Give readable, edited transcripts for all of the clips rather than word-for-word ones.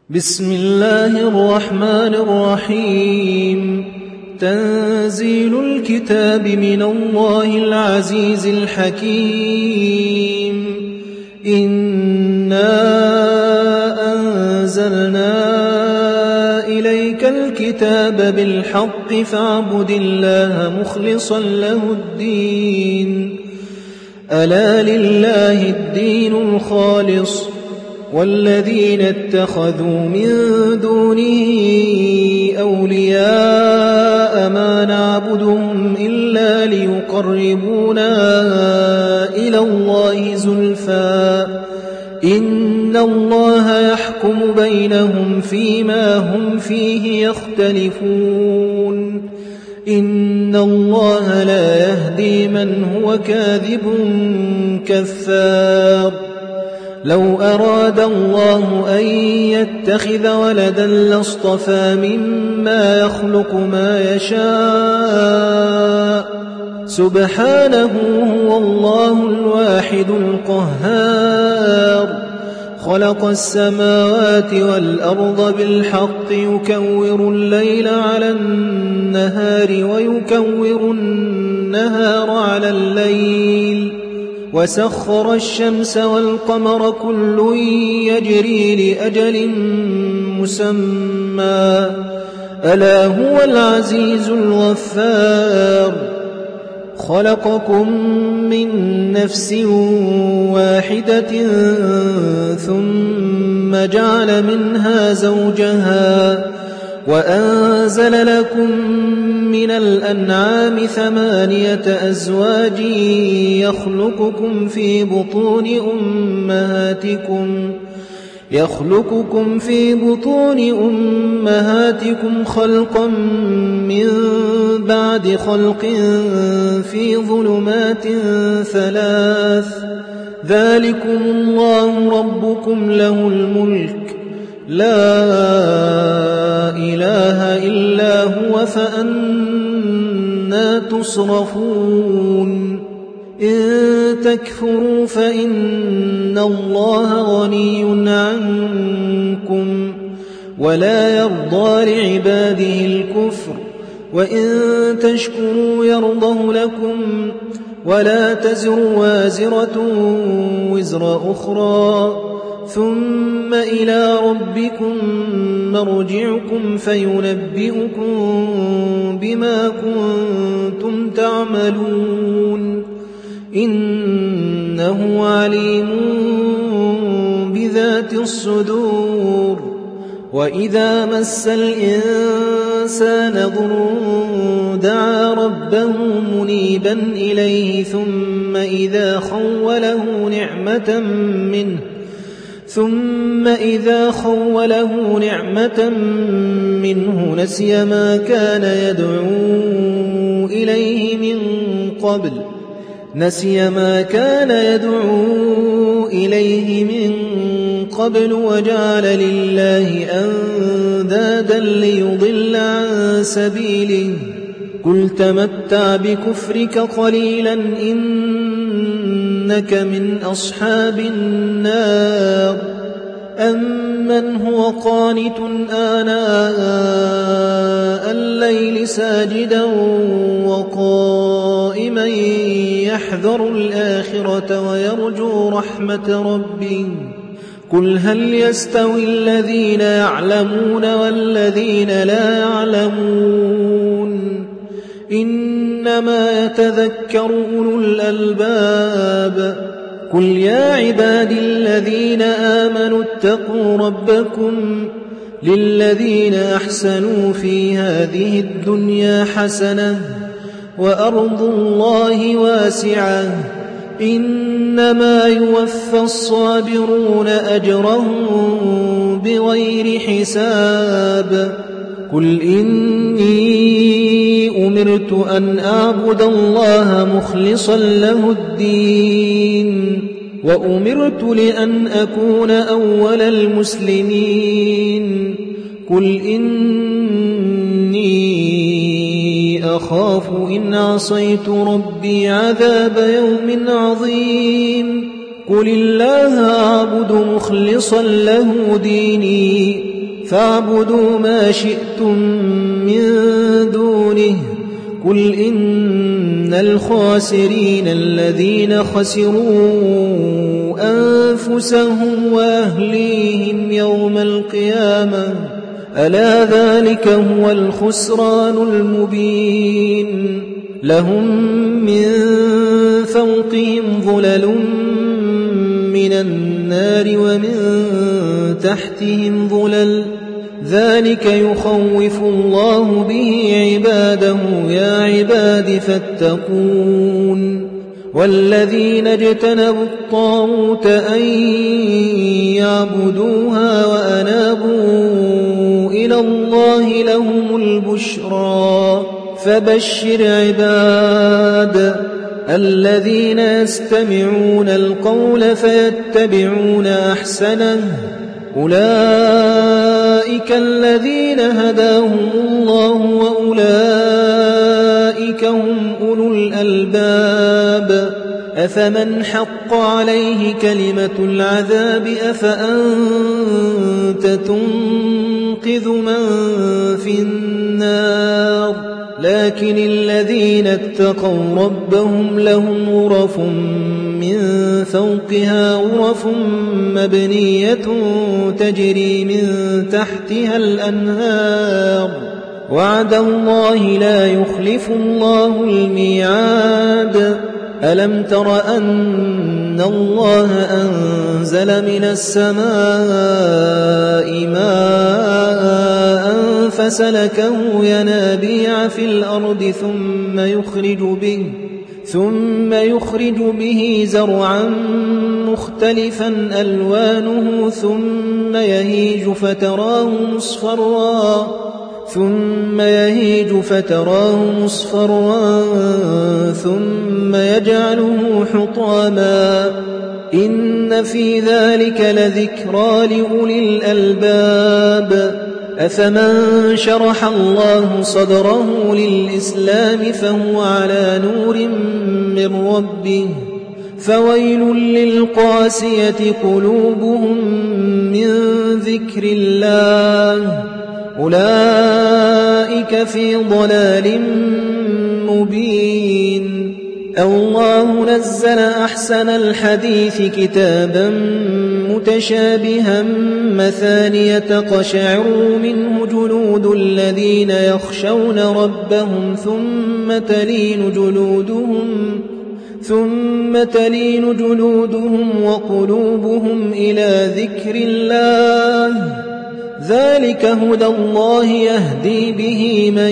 بسم الله الرحمن الرحيم. تنزيل الكتاب من الله العزيز الحكيم. إنا أنزلنا إليك الكتاب بالحق فاعبد الله مخلصا له الدين. ألا لله الدين الخالص والذين اتخذوا من دونه أولياء ما نعبدهم إلا ليقربونا إلى الله زلفى إن الله يحكم بينهم فيما هم فيه يختلفون. إن الله لا يهدي من هو كاذب كفار. لو أراد الله أن يتخذ ولدا لاصطفى مما يخلق ما يشاء سبحانه هو الله الواحد القهار. خلق السماوات والأرض بالحق يكور الليل على النهار ويكور النهار على الليل وسخر الشمس والقمر كل يجري لأجل مسمى ألا هو العزيز الغفار. خلقكم من نفس واحدة ثم جعل منها زوجها وأنزل لكم من الأنعام 8 أزواج يخلقكم في بطون أمهاتكم خلقا من بعد خلق في ظلمات 3 ذلكم الله ربكم له الملك لا إله إلا هو فأنى تصرفون. إن تكفروا فإن الله غني عنكم ولا يرضى لعباده الكفر وإن تشكروا يرضه لكم ولا تزر وازرة وزر أخرى ثم إلى ربكم مرجعكم فينبئكم بما كنتم تعملون. إنه عليم بذات الصدور. وإذا مس الإنسان ضر دعا ربه منيبا إليه ثم إذا خوله نعمة منه نسي ما كان يدعو إليه من قبل وجعل لله أندادا ليضل عن سبيله. قل تمتع بكفرك قليلا إنك من أصحاب النار. أمن هو قانت آناء الليل ساجدا وقائما يحذر الآخرة ويرجو رحمة ربه. قل هل يستوي الذين يعلمون والذين لا يعلمون إنما يتذكر أولو الألباب. قل يا عبادي الذين آمنوا اتقوا ربكم للذين أحسنوا في هذه الدنيا حسنة وأرض الله واسعة إنما يوفى الصابرون أجرهم بغير حساب. قل إني أمرت أن أعبد الله مخلصا له الدين وأمرت لأن أكون أول المسلمين. قل إني أخاف إن عصيت ربي عذاب يوم عظيم. قل الله أعبد مخلصا له ديني فاعبدوا ما شئتم من دونه قل إن الخاسرين الذين خسروا أنفسهم وأهليهم يوم القيامة ألا ذلك هو الخسران المبين لهم من فوقهم ظلل من النار ومن تحتهم ظلل ذلك يخوف الله به عباده يا عباد فاتقون والذين اجتنبوا الطاغوت أن يعبدوها وأنابوا إلى الله لهم البشرى فبشر عباد الذين يستمعون القول فيتبعون أحسنه أولئك الذين هداهم الله وأولئك هم أولو الألباب أفمن حق عليه كلمة العذاب أفأنت تنقذ من في النار لكن الذين اتقوا ربهم لهم غرف من فوقها غرف مبنية تجري من تحتها الأنهار وعد الله لا يخلف الله الميعاد ألم تر أن الله أنزل من السماء ماء فسلكه ينابيع في الأرض ثم يخرج به زرعا مختلفا ألوانه ثم يهيج فتراه مصفرا ثم يجعله حطاما إن في ذلك لذكرى لأولي الألباب أفمن شرح الله صدره للإسلام فهو على نور من ربه فويل للقاسية قلوبهم من ذكر الله أولئك في ضلال مبين الله نزل أحسن الحديث كتابا متشابها مثانية تقشعر منه جلود الذين يخشون ربهم ثم تلين جلودهم وقلوبهم إلى ذكر الله ذلك هدى الله يهدي به من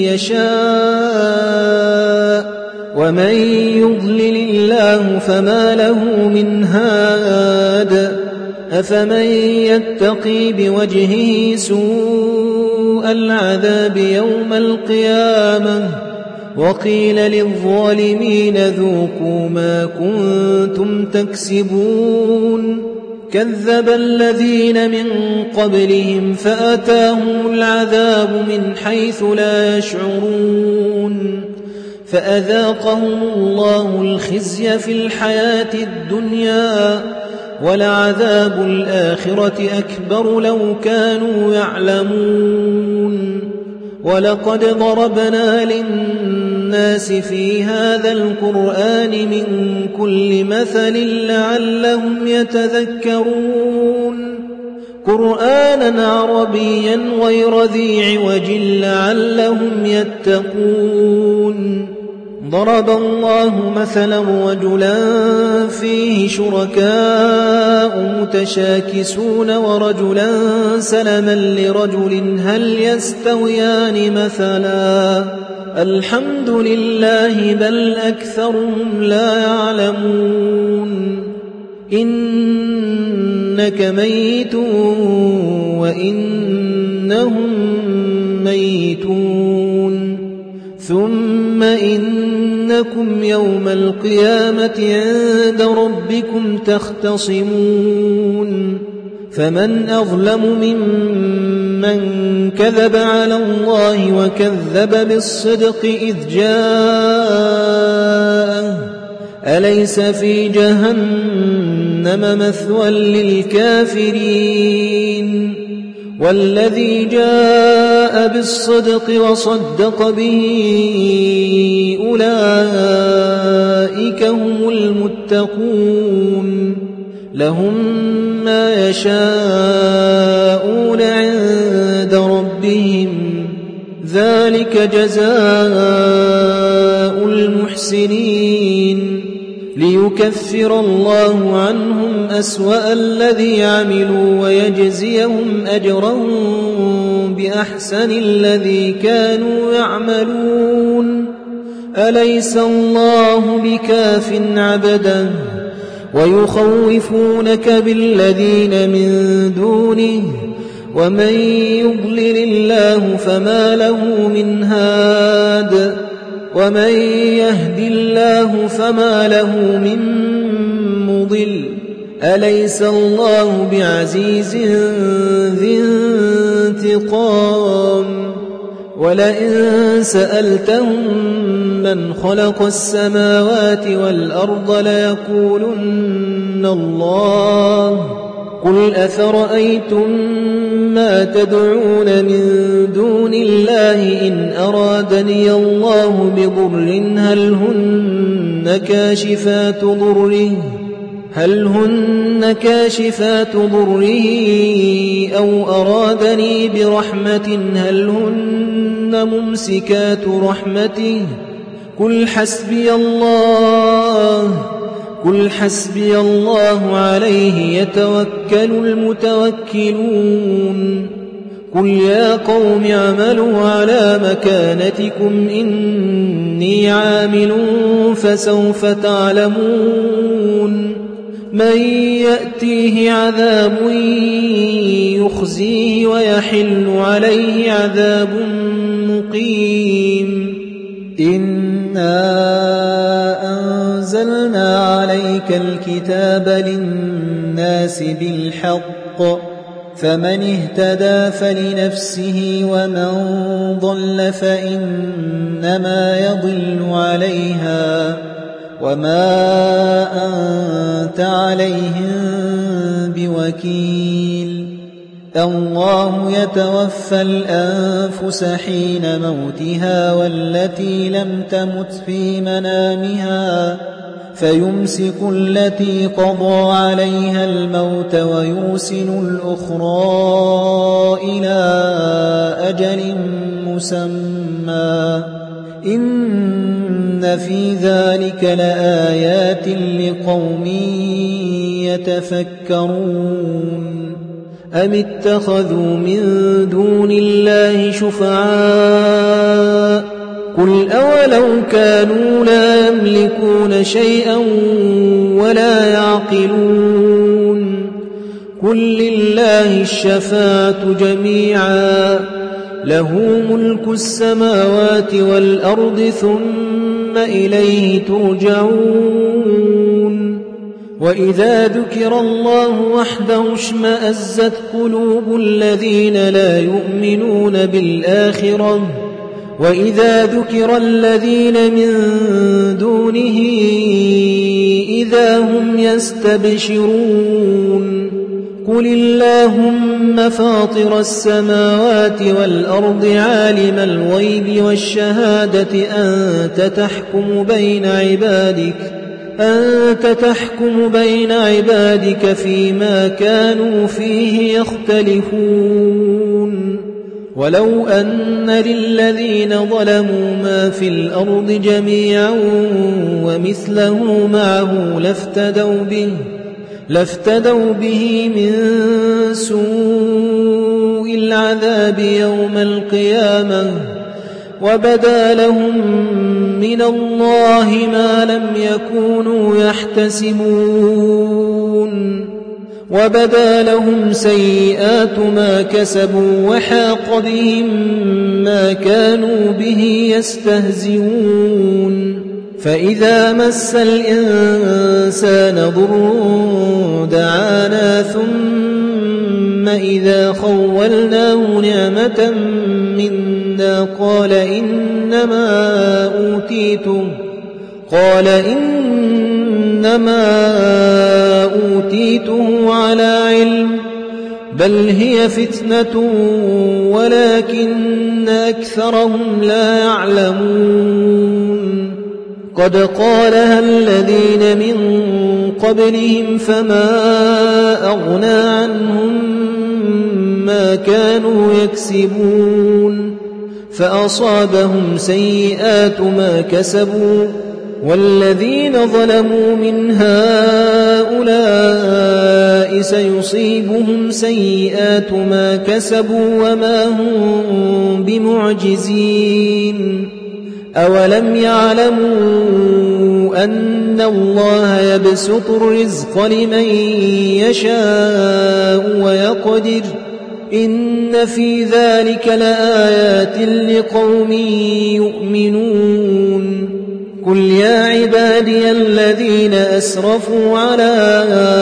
يشاء ومن يضلل الله فما له من هاد أفمن يتقي بوجهه سوء العذاب يوم القيامة وقيل للظالمين ذوقوا ما كنتم تكسبون كذب الذين من قبلهم فأتاهم العذاب من حيث لا يشعرون فأذاقهم الله الخزي في الحياة الدنيا ولعذاب الآخرة أكبر لو كانوا يعلمون ولقد ضربنا للناس في هذا القرآن من كل مثل لعلهم يتذكرون قرآنا عربيا غير ذي عوج لعلهم يتقون ضرب الله مثلا رجلا فيه شركاء متشاكسون ورجلا سلما لرجل هل يستويان مثلا الحمد لله بل أكثرهم لا يعلمون إنك ميت وإنهم ميتون ثم إنكم يوم القيامة عند ربكم تختصمون فمن أظلم ممن كذب على الله وكذب بالصدق إذ جاءه أليس في جهنم مثوى للكافرين والذي جاء بالصدق وصدق به أولئك هم المتقون لهم ما يشاءون عند ربهم ذلك جزاء المحسنين ليكفر الله عنهم أسوأ الذي عملوا ويجزيهم أجرهم بأحسن الذي كانوا يعملون أليس الله بكاف عبده ويخوفونك بالذين من دونه ومن يضلل الله فما له من هاد ومن يهد الله فما له من مضل أليس الله بعزيز ذي انتقام ولئن سألتهم من خلق السماوات والأرض ليقولن الله قل أفرأيتم ما تدعون من دون الله إن أرادني الله بضر هل هن كاشفات ضره أو أرادني برحمة هل هن ممسكات رحمته قل حسبي الله عليه يتوكل المتوكلون قل يا قوم اعملوا على مكانتكم إني عامل فسوف تعلمون من يأتيه عذاب يخزيه ويحل عليه عذاب مقيم إنا أنزلنا عليك الكتاب للناس بالحق فمن اهتدى فلنفسه ومن ضل فإنما يضل عليها وما أنت عليهم بوكيل الله يتوفى الأنفس حين موتها والتي لم تمت في منامها فيمسك التي قضى عليها الموت ويرسل الأخرى إلى أجل مسمى إن في ذلك لآيات لقوم يتفكرون أم اتخذوا من دون الله شفعاء قل أولو كانوا لا يملكون شيئا ولا يعقلون قل لله الشفاعة جميعا له ملك السماوات والأرض ثم إليه ترجعون وإذا ذكر الله وحده اشمأزت قلوب الذين لا يؤمنون بالآخرة وإذا ذكر الذين من دونه إذا هم يستبشرون قل اللهم فاطر السماوات والأرض عالم الغيب والشهادة أنت تحكم بين عبادك فيما كانوا فيه يختلفون ولو أن للذين ظلموا ما في الأرض جميعا ومثله معه لافتدوا به من سوء العذاب يوم القيامة وبدا لهم من الله ما لم يكونوا يحتسبون وبدا لهم سيئات ما كسبوا وحاق بهم ما كانوا به يستهزئون فإذا مس الإنسان ضر دعانا ثم إذا خولناه نعمة منا قال إنما إنما أوتيته على علم بل هي فتنة ولكن أكثرهم لا يعلمون قد قالها الذين من قبلهم فما أغنى عنهم ما كانوا يكسبون فأصابهم سيئات ما كسبوا والذين ظلموا من هؤلاء سيصيبهم سيئات ما كسبوا وما هم بمعجزين أولم يعلموا أن الله يبسط الرزق لمن يشاء ويقدر إن في ذلك لآيات لقوم يؤمنون قل يا عبادي الذين أسرفوا على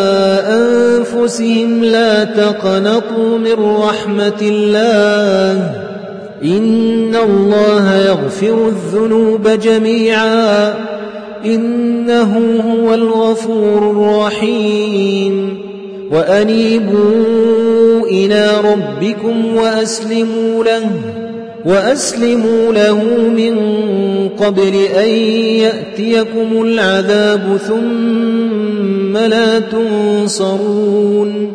أنفسهم لا تقنطوا من رحمة الله إن الله يغفر الذنوب جميعا إنه هو الغفور الرحيم وأنيبوا إلى ربكم وأسلموا له من قبل أن يأتيكم العذاب ثم لا تنصرون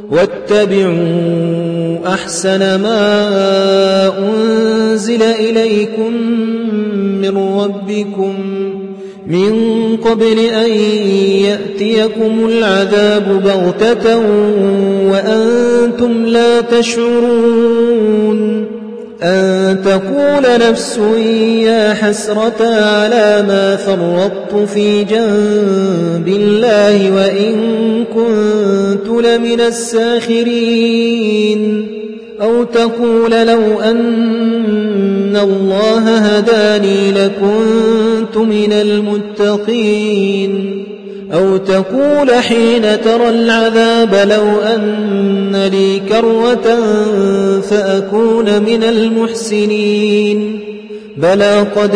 واتبعوا أحسن ما أنزل إليكم من ربكم من قبل أن يأتيكم العذاب بغتة وأنتم لا تشعرون أن تقول نفس يا حسرة على ما فرطت في جنب الله وإن كنت لمن الساخرين أو تقول لو أن الله هداني لكنت من المتقين أو تقول حين ترى العذاب لو أن لي كرة فأكون من المحسنين بلى قد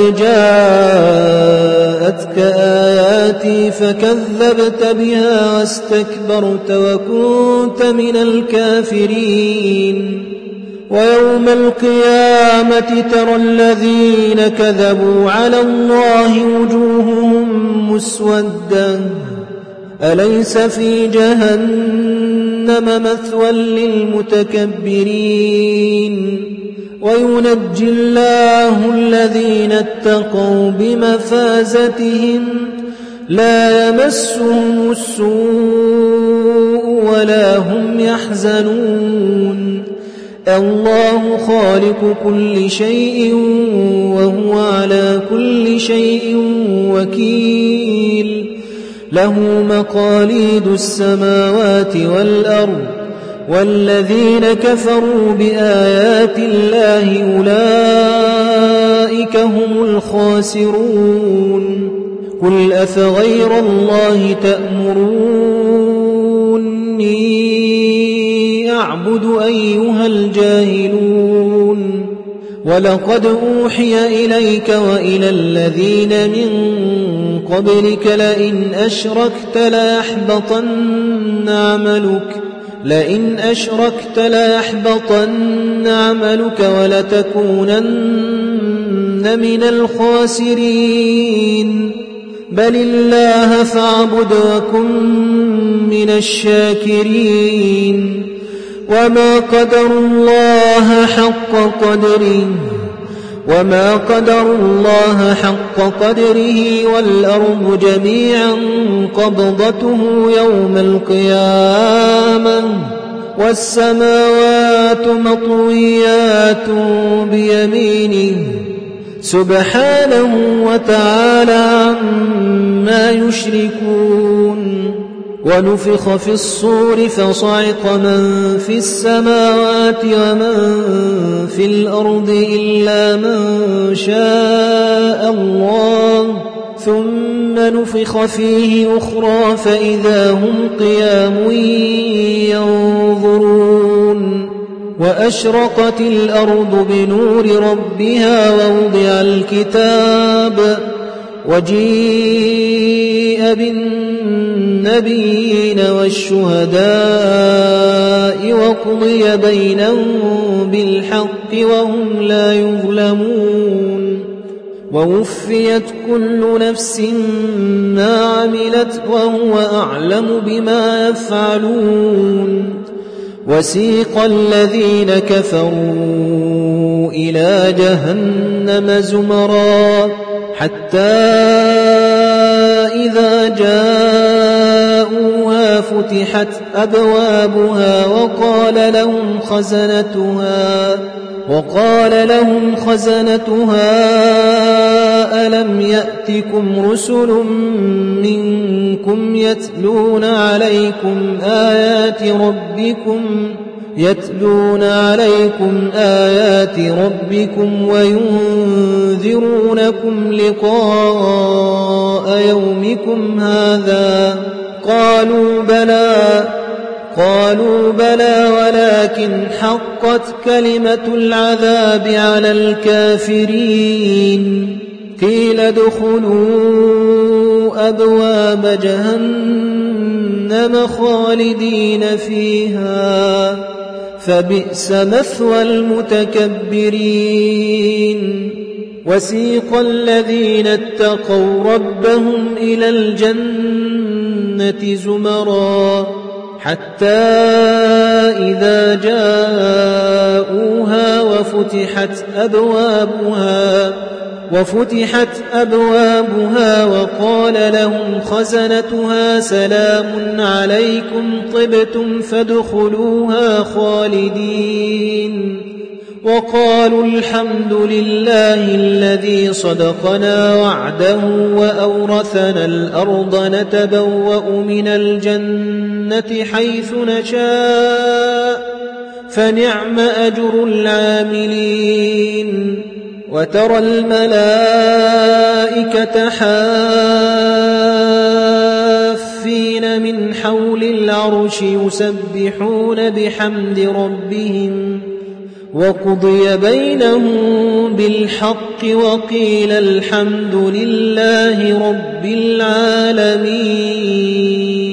جاءتك آياتي فكذبت بها واستكبرت وكنت من الكافرين ويوم القيامة ترى الذين كذبوا على الله وجوههم مسودة أليس في جهنم مثوى للمتكبرين وينجي الله الذين اتقوا بمفازتهم لا يمسهم السوء ولا هم يحزنون الله خالق كل شيء وهو على كل شيء وكيل له مقاليد السماوات والأرض والذين كفروا بآيات الله أولئك هم الخاسرون قل أفغير الله تأمروني أعبد أيها الجاهلون ولقد أوحي إليك وإلى الذين من قبلك لئن أشركت ليحبطن عملك ولتكونن من الخاسرين بل الله فاعبد وكن من الشاكرين وما قدروا الله حق قدره والأرض جميعا قبضته يوم القيامة والسماوات مطويات بيمينه سبحانه وتعالى عما يشركون ونفخ في الصور فصعق من في السماوات ومن في الأرض إلا من شاء الله ثم نفخ فيه أخرى فإذا هم قيام ينظرون وأشرقت الأرض بنور ربها وجيء بالنبيين والشهداء وقضي بينهم بالحق وهم لا يظلمون ووفيت كل نفس ما عملت وهو أعلم بما يفعلون وسيق الذين كفروا إلى جهنم زمرا حتى إذا جاءوها فتحت أبوابها وقال لهم خزنتها ألم يأتكم رسل منكم يتلون عليكم آيات ربكم وينذرونكم لقاء يومكم هذا قالوا بلى ولكن حقت كلمة العذاب على الكافرين قيل ادخلوا أبواب جهنم خالدين فيها فبئس مثوى المتكبرين وسيق الذين اتقوا ربهم إلى الجنة زمرا حتى إذا جاءوها وفتحت أبوابها وقال لهم خزنتها سلام عليكم طبتم فادخلوها خالدين وقالوا الحمد لله الذي صدقنا وعده وأورثنا الأرض نتبوأ من الجنة حيث نشاء فنعم أجر العاملين وترى الملائكة حافين من حول العرش يسبحون بحمد ربهم وقضي بينهم بالحق وقيل الحمد لله رب العالمين.